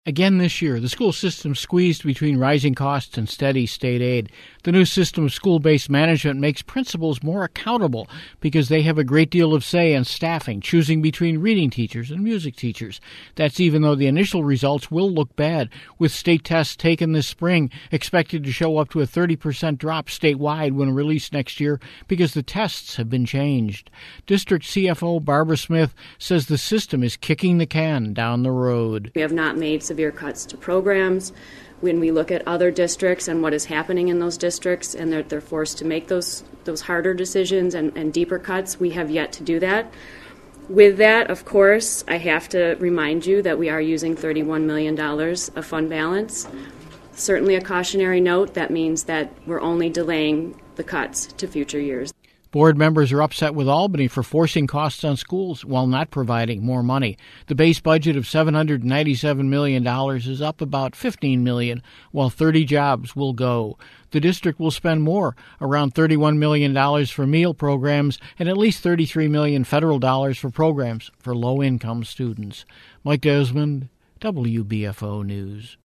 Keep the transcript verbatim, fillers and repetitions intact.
Again this year, the school system squeezed between rising costs and steady state aid. The new system of school-based management makes principals more accountable because they have a great deal of say in staffing, choosing between reading teachers and music teachers. That's even though the initial results will look bad, with state tests taken this spring expected to show up to a thirty percent drop statewide when released next year because the tests have been changed. District C F O Barbara Smith says the system is kicking the can down the road. We have not made severe cuts to programs. When we look at other districts and what is happening in those districts and they're, they're forced to make those those harder decisions and, and deeper cuts, we have yet to do that. With that, of course, I have to remind you that we are using thirty-one million dollars of fund balance. Certainly a cautionary note. That means that we're only delaying the cuts to future years. Board members are upset with Albany for forcing costs on schools while not providing more money. The base budget of seven hundred ninety-seven million dollars is up about fifteen million dollars, while thirty jobs will go. The district will spend more, around thirty-one million dollars for meal programs and at least thirty-three million dollars federal dollars for programs for low-income students. Mike Desmond, W B F O News.